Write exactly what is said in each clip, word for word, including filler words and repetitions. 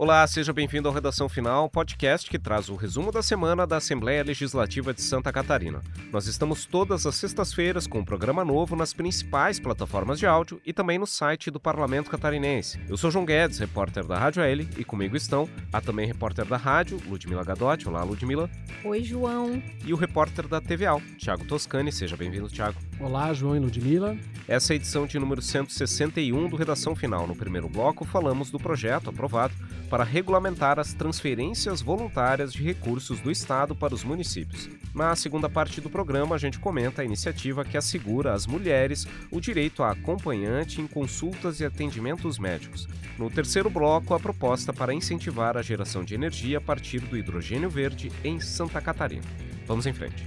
Olá, seja bem-vindo ao Redação Final, podcast que traz o resumo da semana da Assembleia Legislativa de Santa Catarina. Nós estamos todas as sextas-feiras com um programa novo nas principais plataformas de áudio e também no site do Parlamento Catarinense. Eu sou João Guedes, repórter da Rádio L, e comigo estão a também repórter da rádio, Ludmila Gadotti. Olá, Ludmila. Oi, João. E o repórter da T V A, Thiago Toscani. Seja bem-vindo, Thiago. Olá, João e Ludmila. Essa é a edição de número cento e sessenta e um do Redação Final. No primeiro bloco, falamos do projeto aprovado para regulamentar as transferências voluntárias de recursos do Estado para os municípios. Na segunda parte do programa, a gente comenta a iniciativa que assegura às mulheres o direito a acompanhante em consultas e atendimentos médicos. No terceiro bloco, a proposta para incentivar a geração de energia a partir do hidrogênio verde em Santa Catarina. Vamos em frente.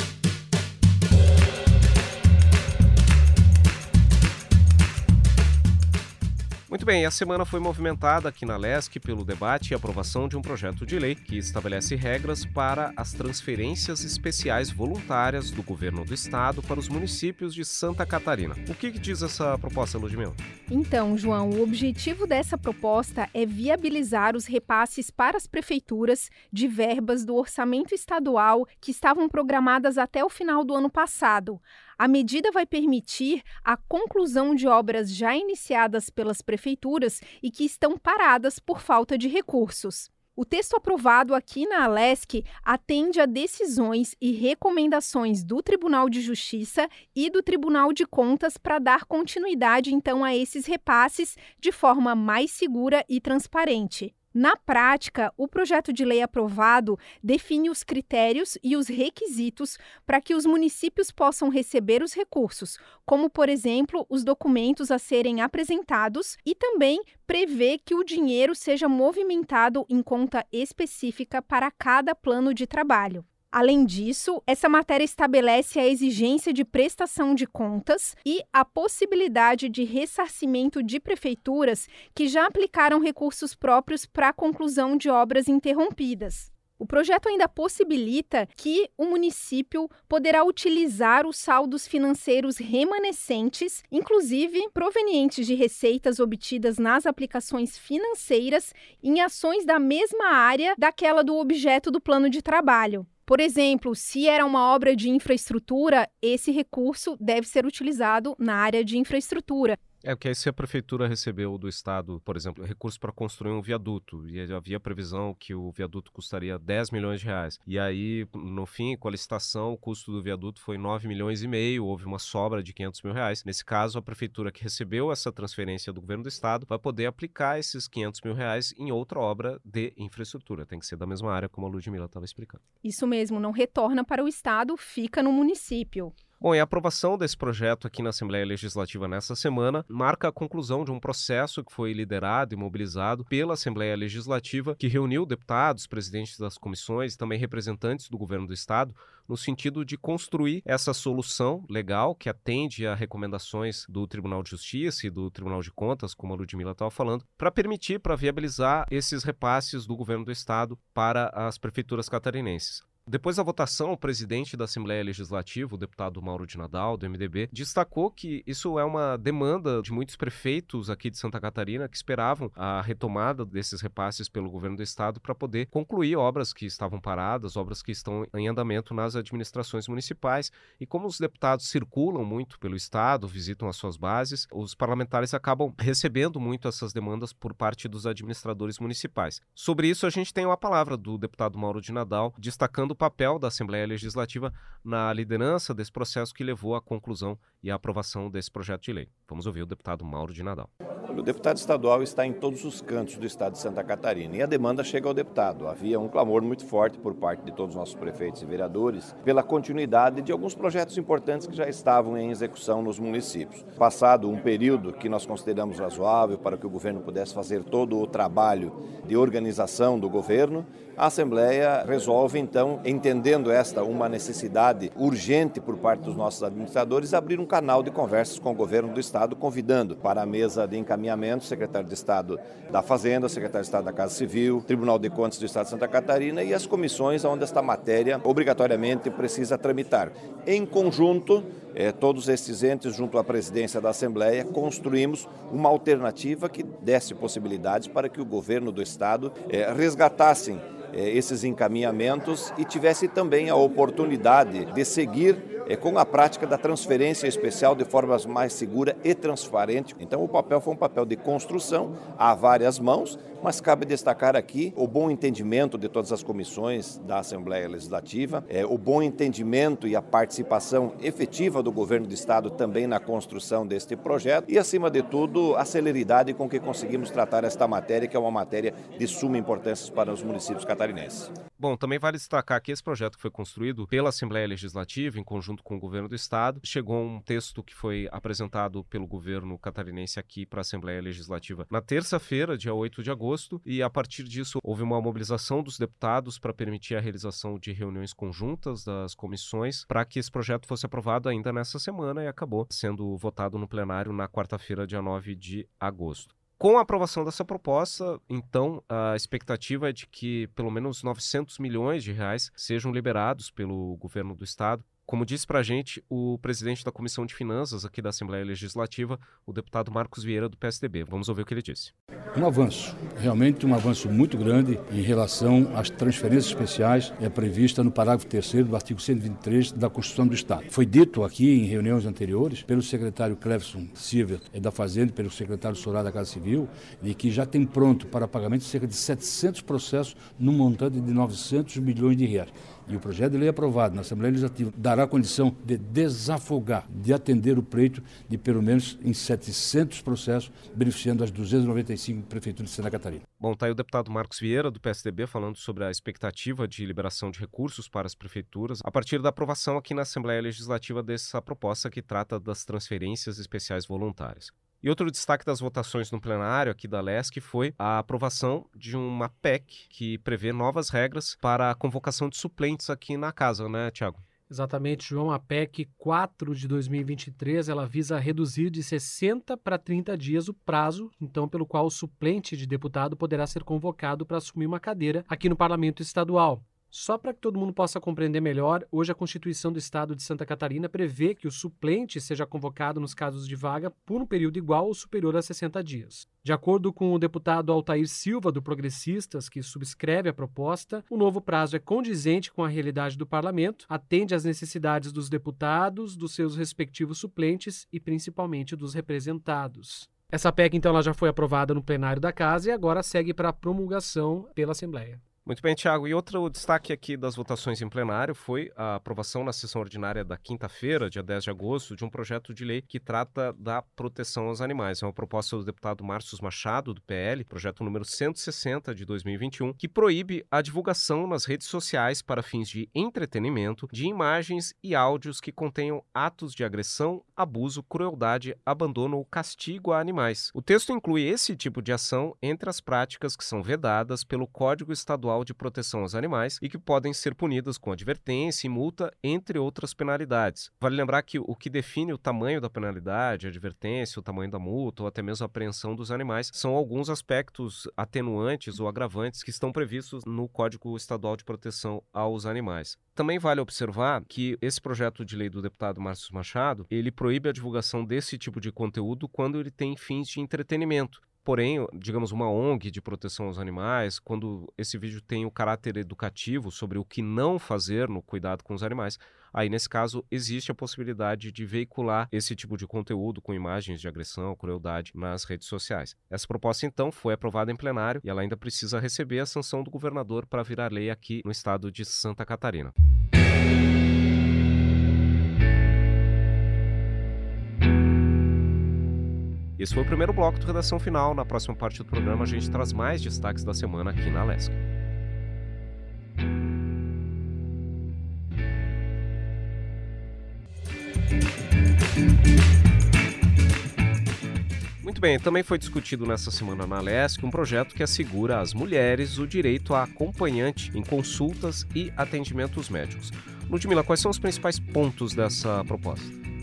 Muito bem, a semana foi movimentada aqui na Lesc pelo debate e aprovação de um projeto de lei que estabelece regras para as transferências especiais voluntárias do governo do estado para os municípios de Santa Catarina. O que, que diz essa proposta, Ludmila? Então, João, o objetivo dessa proposta é viabilizar os repasses para as prefeituras de verbas do orçamento estadual que estavam programadas até o final do ano passado. A medida vai permitir a conclusão de obras já iniciadas pelas prefeituras e que estão paradas por falta de recursos. O texto aprovado aqui na Lesc atende a decisões e recomendações do Tribunal de Justiça e do Tribunal de Contas para dar continuidade, então, a esses repasses de forma mais segura e transparente. Na prática, o projeto de lei aprovado define os critérios e os requisitos para que os municípios possam receber os recursos, como, por exemplo, os documentos a serem apresentados, e também prevê que o dinheiro seja movimentado em conta específica para cada plano de trabalho. Além disso, essa matéria estabelece a exigência de prestação de contas e a possibilidade de ressarcimento de prefeituras que já aplicaram recursos próprios para a conclusão de obras interrompidas. O projeto ainda possibilita que o município poderá utilizar os saldos financeiros remanescentes, inclusive provenientes de receitas obtidas nas aplicações financeiras, em ações da mesma área daquela do objeto do plano de trabalho. Por exemplo, se era uma obra de infraestrutura, esse recurso deve ser utilizado na área de infraestrutura. É, porque aí se a prefeitura recebeu do estado, por exemplo, recurso para construir um viaduto, e havia previsão que o viaduto custaria dez milhões de reais, e aí, no fim, com a licitação, o custo do viaduto foi nove milhões e meio, houve uma sobra de quinhentos mil reais. Nesse caso, a prefeitura que recebeu essa transferência do governo do estado vai poder aplicar esses quinhentos mil reais em outra obra de infraestrutura. Tem que ser da mesma área, como a Ludmila estava explicando. Isso mesmo, não retorna para o estado, fica no município. Bom, e a aprovação desse projeto aqui na Assembleia Legislativa nessa semana marca a conclusão de um processo que foi liderado e mobilizado pela Assembleia Legislativa, que reuniu deputados, presidentes das comissões e também representantes do governo do estado, no sentido de construir essa solução legal que atende a recomendações do Tribunal de Justiça e do Tribunal de Contas, como a Ludmila estava falando, para permitir, para viabilizar esses repasses do governo do estado para as prefeituras catarinenses. Depois da votação, o presidente da Assembleia Legislativa, o deputado Mauro de Nadal, do M D B, destacou que isso é uma demanda de muitos prefeitos aqui de Santa Catarina que esperavam a retomada desses repasses pelo governo do estado para poder concluir obras que estavam paradas, obras que estão em andamento nas administrações municipais. E como os deputados circulam muito pelo estado, visitam as suas bases, os parlamentares acabam recebendo muito essas demandas por parte dos administradores municipais. Sobre isso, a gente tem a palavra do deputado Mauro de Nadal, destacando o papel da Assembleia Legislativa na liderança desse processo que levou à conclusão e à aprovação desse projeto de lei. Vamos ouvir o deputado Mauro de Nadal. O deputado estadual está em todos os cantos do estado de Santa Catarina e a demanda chega ao deputado. Havia um clamor muito forte por parte de todos os nossos prefeitos e vereadores pela continuidade de alguns projetos importantes que já estavam em execução nos municípios. Passado um período que nós consideramos razoável para que o governo pudesse fazer todo o trabalho de organização do governo, a Assembleia resolve, então, entendendo esta uma necessidade urgente por parte dos nossos administradores, abrir um canal de conversas com o governo do estado, convidando para a mesa de encaminhamento encaminhamentos, secretário de Estado da Fazenda, secretário de Estado da Casa Civil, Tribunal de Contas do Estado de Santa Catarina e as comissões onde esta matéria obrigatoriamente precisa tramitar. Em conjunto, eh, todos estes entes, junto à presidência da Assembleia, construímos uma alternativa que desse possibilidades para que o governo do Estado eh, resgatassem esses encaminhamentos e tivesse também a oportunidade de seguir é, com a prática da transferência especial de forma mais segura e transparente. Então o papel foi um papel de construção a várias mãos, mas cabe destacar aqui o bom entendimento de todas as comissões da Assembleia Legislativa, é, o bom entendimento e a participação efetiva do governo do Estado também na construção deste projeto e, acima de tudo, a celeridade com que conseguimos tratar esta matéria, que é uma matéria de suma importância para os municípios catarinenses. Bom, também vale destacar que esse projeto que foi construído pela Assembleia Legislativa, em conjunto com o governo do Estado, chegou a um texto que foi apresentado pelo governo catarinense aqui para a Assembleia Legislativa na terça-feira, dia oito de agosto, e a partir disso houve uma mobilização dos deputados para permitir a realização de reuniões conjuntas das comissões para que esse projeto fosse aprovado ainda nessa semana e acabou sendo votado no plenário na quarta-feira, dia nove de agosto. Com a aprovação dessa proposta, então, a expectativa é de que pelo menos novecentos milhões de reais sejam liberados pelo governo do Estado. Como disse para a gente o presidente da Comissão de Finanças aqui da Assembleia Legislativa, o deputado Marcos Vieira, do P S D B. Vamos ouvir o que ele disse. Um avanço, realmente um avanço muito grande em relação às transferências especiais é prevista no parágrafo terceiro do artigo cento e vinte e três da Constituição do Estado. Foi dito aqui em reuniões anteriores pelo secretário Cleverson Silva da Fazenda e pelo secretário Sorá da Casa Civil de que já tem pronto para pagamento cerca de setecentos processos num montante de novecentos milhões de reais. E o projeto de lei aprovado na Assembleia Legislativa dará condição de desafogar, de atender o pleito de pelo menos em setecentos processos, beneficiando as duzentas e noventa e cinco prefeituras de Santa Catarina. Bom, está aí o deputado Marcos Vieira, do P S D B, falando sobre a expectativa de liberação de recursos para as prefeituras a partir da aprovação aqui na Assembleia Legislativa dessa proposta que trata das transferências especiais voluntárias. E outro destaque das votações no plenário aqui da Lesc foi a aprovação de uma P E C que prevê novas regras para a convocação de suplentes aqui na casa, né, Tiago? Exatamente, João. A P E C quatro de dois mil e vinte e três, ela visa reduzir de sessenta para trinta dias o prazo, então, pelo qual o suplente de deputado poderá ser convocado para assumir uma cadeira aqui no Parlamento Estadual. Só para que todo mundo possa compreender melhor, hoje a Constituição do Estado de Santa Catarina prevê que o suplente seja convocado nos casos de vaga por um período igual ou superior a sessenta dias. De acordo com o deputado Altair Silva, do Progressistas, que subscreve a proposta, o novo prazo é condizente com a realidade do parlamento, atende às necessidades dos deputados, dos seus respectivos suplentes e principalmente dos representados. Essa P E C, então, ela já foi aprovada no plenário da Casa e agora segue para a promulgação pela Assembleia. Muito bem, Tiago. E outro destaque aqui das votações em plenário foi a aprovação na sessão ordinária da quinta-feira, dia dez de agosto, de um projeto de lei que trata da proteção aos animais. É uma proposta do deputado Márcio Machado, do P L, projeto número cento e sessenta de dois mil e vinte e um, que proíbe a divulgação nas redes sociais para fins de entretenimento de imagens e áudios que contenham atos de agressão, abuso, crueldade, abandono ou castigo a animais. O texto inclui esse tipo de ação entre as práticas que são vedadas pelo Código Estadual de Proteção aos Animais e que podem ser punidas com advertência e multa, entre outras penalidades. Vale lembrar que o que define o tamanho da penalidade, a advertência, o tamanho da multa ou até mesmo a apreensão dos animais são alguns aspectos atenuantes ou agravantes que estão previstos no Código Estadual de Proteção aos Animais. Também vale observar que esse projeto de lei do deputado Márcio Machado, ele proíbe a divulgação desse tipo de conteúdo quando ele tem fins de entretenimento. Porém, digamos, uma O N G de proteção aos animais, quando esse vídeo tem o caráter educativo sobre o que não fazer no cuidado com os animais, aí, nesse caso, existe a possibilidade de veicular esse tipo de conteúdo com imagens de agressão, crueldade nas redes sociais. Essa proposta, então, foi aprovada em plenário e ela ainda precisa receber a sanção do governador para virar lei aqui no estado de Santa Catarina. Esse foi o primeiro bloco do Redação Final. Na próxima parte do programa, a gente traz mais destaques da semana aqui na Lesc. Muito bem, também foi discutido nessa semana na Lesc um projeto que assegura às mulheres o direito a acompanhante em consultas e atendimentos médicos. Ludmila, quais são os principais pontos dessa proposta?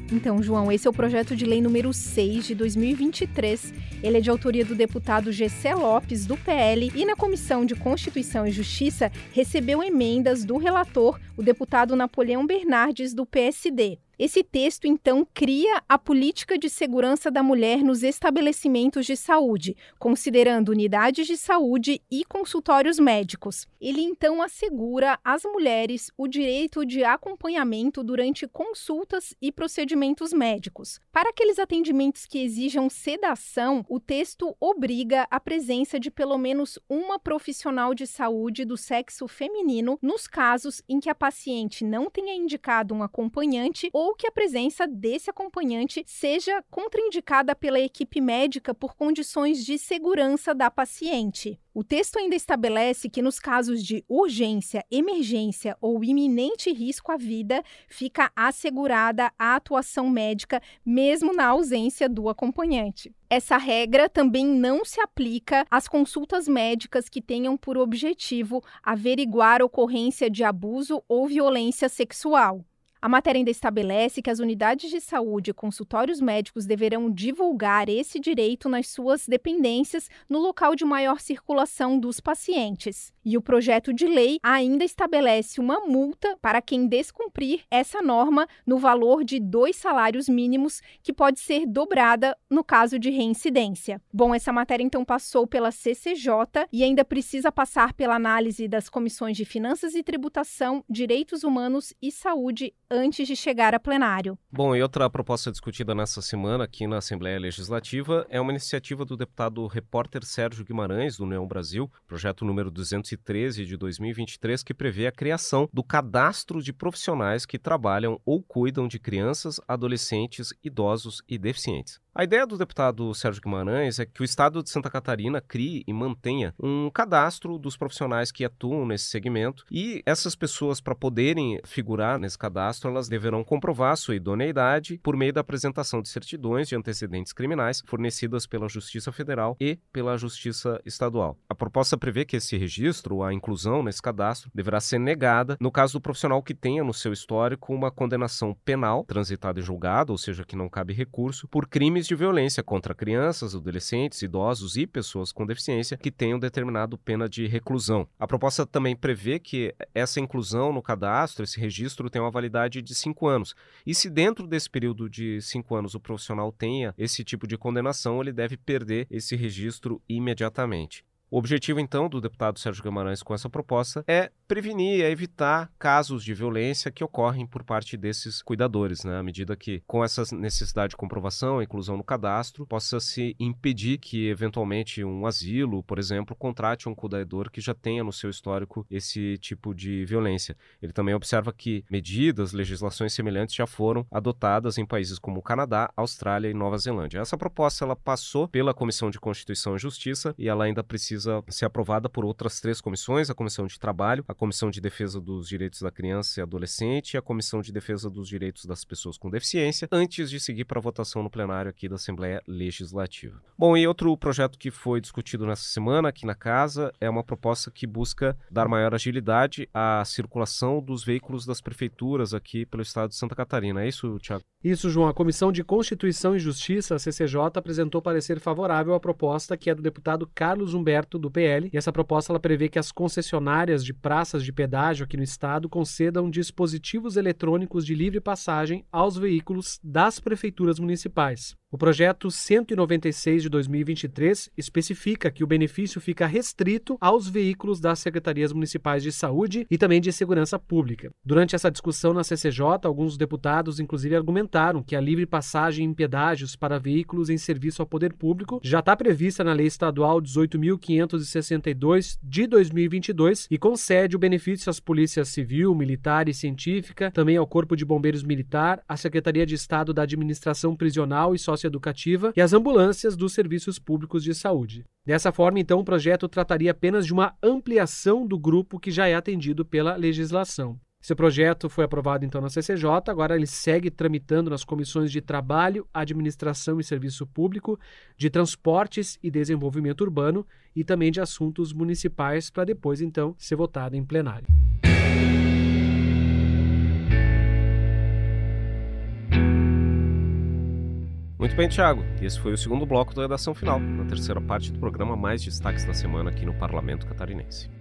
Então, João, esse é o projeto de lei número seis de dois mil e vinte e três. Ele é de autoria do deputado Gessé Lopes, do P L, e na Comissão de Constituição e Justiça recebeu emendas do relator, o deputado Napoleão Bernardes, do P S D. Esse texto, então, cria a política de segurança da mulher nos estabelecimentos de saúde, considerando unidades de saúde e consultórios médicos. Ele, então, assegura às mulheres o direito de acompanhamento durante consultas e procedimentos médicos. Para aqueles atendimentos que exijam sedação, o texto obriga a presença de pelo menos uma profissional de saúde do sexo feminino nos casos em que a paciente não tenha indicado um acompanhante ou ou que a presença desse acompanhante seja contraindicada pela equipe médica por condições de segurança da paciente. O texto ainda estabelece que nos casos de urgência, emergência ou iminente risco à vida, fica assegurada a atuação médica mesmo na ausência do acompanhante. Essa regra também não se aplica às consultas médicas que tenham por objetivo averiguar a ocorrência de abuso ou violência sexual. A matéria ainda estabelece que as unidades de saúde e consultórios médicos deverão divulgar esse direito nas suas dependências no local de maior circulação dos pacientes. E o projeto de lei ainda estabelece uma multa para quem descumprir essa norma no valor de dois salários mínimos, que pode ser dobrada no caso de reincidência. Bom, essa matéria então passou pela C C J e ainda precisa passar pela análise das comissões de Finanças e Tributação, Direitos Humanos e Saúde antes de chegar a plenário. Bom, e outra proposta discutida nessa semana aqui na Assembleia Legislativa é uma iniciativa do deputado repórter Sérgio Guimarães, do União Brasil, projeto número duzentos e treze de dois mil e vinte e três, que prevê a criação do cadastro de profissionais que trabalham ou cuidam de crianças, adolescentes, idosos e deficientes. A ideia do deputado Sérgio Guimarães é que o Estado de Santa Catarina crie e mantenha um cadastro dos profissionais que atuam nesse segmento, e essas pessoas, para poderem figurar nesse cadastro, elas deverão comprovar sua idoneidade por meio da apresentação de certidões de antecedentes criminais fornecidas pela Justiça Federal e pela Justiça Estadual. A proposta prevê que esse registro, a inclusão nesse cadastro, deverá ser negada no caso do profissional que tenha no seu histórico uma condenação penal transitada em julgado, ou seja, que não cabe recurso, por crimes de violência contra crianças, adolescentes, idosos e pessoas com deficiência que tenham determinado pena de reclusão. A proposta também prevê que essa inclusão no cadastro, esse registro, tem uma validade de cinco anos. E se dentro desse período de cinco anos o profissional tenha esse tipo de condenação, ele deve perder esse registro imediatamente. O objetivo, então, do deputado Sérgio Guimarães com essa proposta é prevenir, é evitar casos de violência que ocorrem por parte desses cuidadores, né? À medida que, com essa necessidade de comprovação, a inclusão no cadastro, possa se impedir que, eventualmente, um asilo, por exemplo, contrate um cuidador que já tenha no seu histórico esse tipo de violência. Ele também observa que medidas, legislações semelhantes já foram adotadas em países como o Canadá, Austrália e Nova Zelândia. Essa proposta ela passou pela Comissão de Constituição e Justiça e ela ainda precisa ser aprovada por outras três comissões: a Comissão de Trabalho, a Comissão de Defesa dos Direitos da Criança e Adolescente e a Comissão de Defesa dos Direitos das Pessoas com Deficiência, antes de seguir para a votação no plenário aqui da Assembleia Legislativa. Bom, e outro projeto que foi discutido nessa semana aqui na Casa é uma proposta que busca dar maior agilidade à circulação dos veículos das prefeituras aqui pelo estado de Santa Catarina. É isso, Tiago? Isso, João. A Comissão de Constituição e Justiça, a C C J, apresentou parecer favorável à proposta que é do deputado Carlos Humberto, do P L, e essa proposta ela prevê que as concessionárias de praças de pedágio aqui no estado concedam dispositivos eletrônicos de livre passagem aos veículos das prefeituras municipais. O projeto cento e noventa e seis de dois mil e vinte e três especifica que o benefício fica restrito aos veículos das secretarias municipais de saúde e também de segurança pública. Durante essa discussão na C C J, alguns deputados inclusive argumentaram que a livre passagem em pedágios para veículos em serviço ao poder público já está prevista na Lei Estadual dezoito mil quinhentos e sessenta e dois de dois mil e vinte e dois e concede o benefício às polícias civil, militar e científica, também ao Corpo de Bombeiros Militar, à Secretaria de Estado da Administração Prisional e Socioeducativa e às ambulâncias dos serviços públicos de saúde. Dessa forma, então, o projeto trataria apenas de uma ampliação do grupo que já é atendido pela legislação. Esse projeto foi aprovado, então, na C C J, agora ele segue tramitando nas comissões de Trabalho, Administração e Serviço Público, de Transportes e Desenvolvimento Urbano e também de Assuntos Municipais, para depois, então, ser votado em plenário. Muito bem, Thiago. Esse foi o segundo bloco da redação final, na terceira parte do programa Mais Destaques da Semana aqui no Parlamento Catarinense.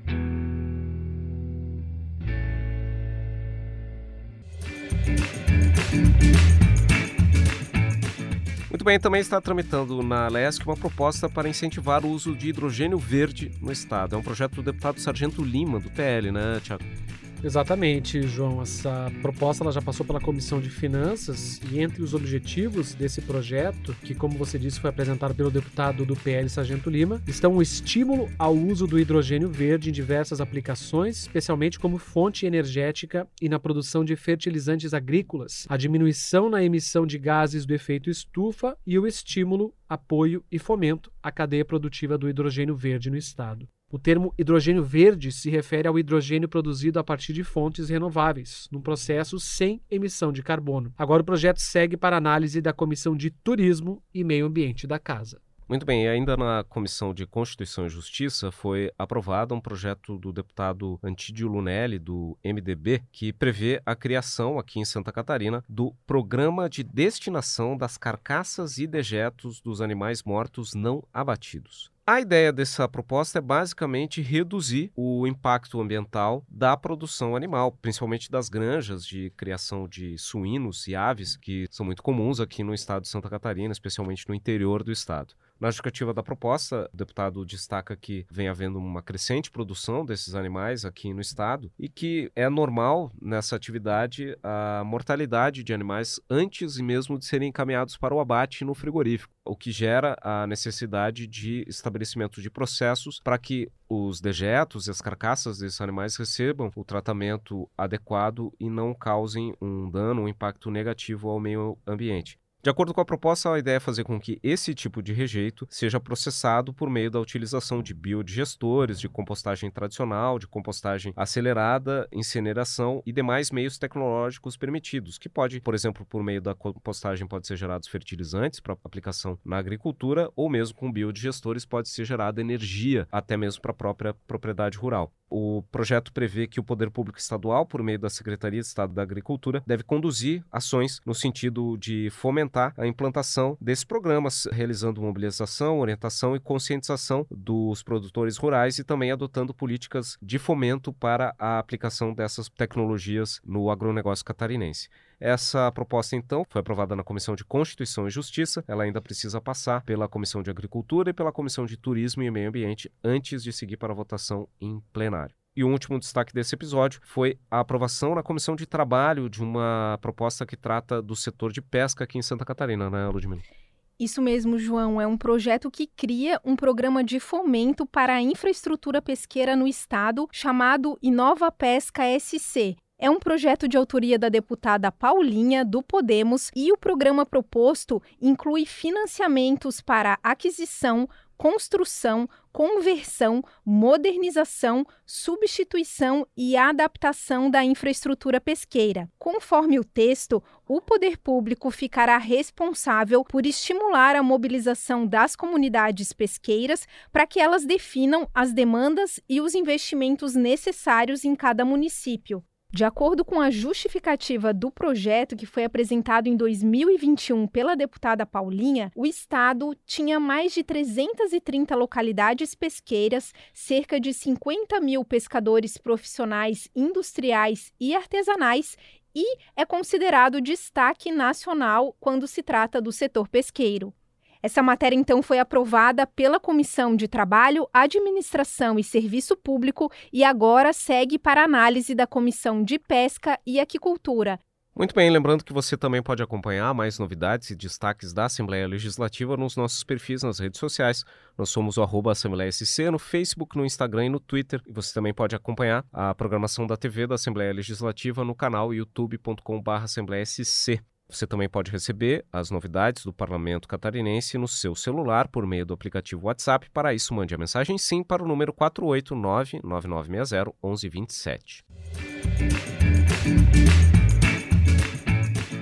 Muito bem, também está tramitando na Lesc uma proposta para incentivar o uso de hidrogênio verde no Estado. É um projeto do deputado Sargento Lima, do P L, né, Thiago? Exatamente, João. Essa proposta ela já passou pela Comissão de Finanças e entre os objetivos desse projeto, que como você disse foi apresentado pelo deputado do P L Sargento Lima, estão o estímulo ao uso do hidrogênio verde em diversas aplicações, especialmente como fonte energética e na produção de fertilizantes agrícolas, a diminuição na emissão de gases do efeito estufa e o estímulo, apoio e fomento à cadeia produtiva do hidrogênio verde no Estado. O termo hidrogênio verde se refere ao hidrogênio produzido a partir de fontes renováveis, num processo sem emissão de carbono. Agora o projeto segue para análise da Comissão de Turismo e Meio Ambiente da Casa. Muito bem, e ainda na Comissão de Constituição e Justiça foi aprovado um projeto do deputado Antídio Lunelli, do M D B, que prevê a criação aqui em Santa Catarina do Programa de Destinação das Carcaças e Dejetos dos Animais Mortos Não Abatidos. A ideia dessa proposta é basicamente reduzir o impacto ambiental da produção animal, principalmente das granjas de criação de suínos e aves, que são muito comuns aqui no estado de Santa Catarina, especialmente no interior do estado. Na justificativa da proposta, o deputado destaca que vem havendo uma crescente produção desses animais aqui no estado e que é normal nessa atividade a mortalidade de animais antes e mesmo de serem encaminhados para o abate no frigorífico, o que gera a necessidade de estabelecimento de processos para que os dejetos e as carcaças desses animais recebam o tratamento adequado e não causem um dano, um impacto negativo ao meio ambiente. De acordo com a proposta, a ideia é fazer com que esse tipo de rejeito seja processado por meio da utilização de biodigestores, de compostagem tradicional, de compostagem acelerada, incineração e demais meios tecnológicos permitidos, que pode, por exemplo, por meio da compostagem pode ser gerados fertilizantes para aplicação na agricultura ou mesmo com biodigestores pode ser gerada energia, até mesmo para a própria propriedade rural. O projeto prevê que o Poder Público Estadual, por meio da Secretaria de Estado da Agricultura, deve conduzir ações no sentido de fomentar a implantação desses programas, realizando mobilização, orientação e conscientização dos produtores rurais e também adotando políticas de fomento para a aplicação dessas tecnologias no agronegócio catarinense. Essa proposta, então, foi aprovada na Comissão de Constituição e Justiça. Ela ainda precisa passar pela Comissão de Agricultura e pela Comissão de Turismo e Meio Ambiente antes de seguir para a votação em plenário. E o último destaque desse episódio foi a aprovação na Comissão de Trabalho de uma proposta que trata do setor de pesca aqui em Santa Catarina, né, Ludmila? Isso mesmo, João. É um projeto que cria um programa de fomento para a infraestrutura pesqueira no estado chamado Inova Pesca S C. É um projeto de autoria da deputada Paulinha, do Podemos, e o programa proposto inclui financiamentos para aquisição, construção, conversão, modernização, substituição e adaptação da infraestrutura pesqueira. Conforme o texto, o poder público ficará responsável por estimular a mobilização das comunidades pesqueiras para que elas definam as demandas e os investimentos necessários em cada município. De acordo com a justificativa do projeto, que foi apresentado em dois mil e vinte e um pela deputada Paulinha, o estado tinha mais de trezentas e trinta localidades pesqueiras, cerca de cinquenta mil pescadores profissionais, industriais e artesanais e é considerado destaque nacional quando se trata do setor pesqueiro. Essa matéria, então, foi aprovada pela Comissão de Trabalho, Administração e Serviço Público e agora segue para análise da Comissão de Pesca e Aquicultura. Muito bem, lembrando que você também pode acompanhar mais novidades e destaques da Assembleia Legislativa nos nossos perfis nas redes sociais. Nós somos o arroba Assembleia S C no Facebook, no Instagram e no Twitter. E você também pode acompanhar a programação da T V da Assembleia Legislativa no canal youtube ponto com barra Assembleia S C. Você também pode receber as novidades do Parlamento Catarinense no seu celular por meio do aplicativo WhatsApp. Para isso, mande a mensagem SIM para o número quatro oito nove, nove nove seis zero, um um dois sete.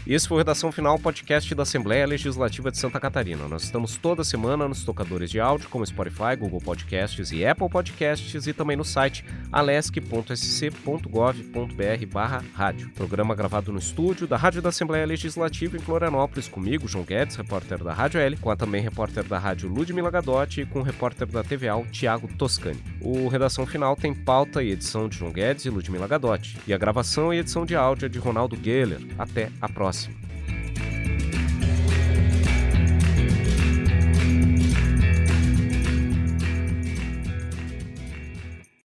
E esse foi o Redação Final, podcast da Assembleia Legislativa de Santa Catarina. Nós estamos toda semana nos tocadores de áudio, como Spotify, Google Podcasts e Apple Podcasts, e também no site alesc ponto s c ponto gov ponto b r barra rádio. Programa gravado no estúdio da Rádio da Assembleia Legislativa em Florianópolis, comigo, João Guedes, repórter da Rádio L, com a também repórter da Rádio Ludmila Gadotti e com o repórter da T V A, Tiago Toscani. O Redação Final tem pauta e edição de João Guedes e Ludmila Gadotti, e a gravação e edição de áudio é de Ronaldo Geller. Até a próxima.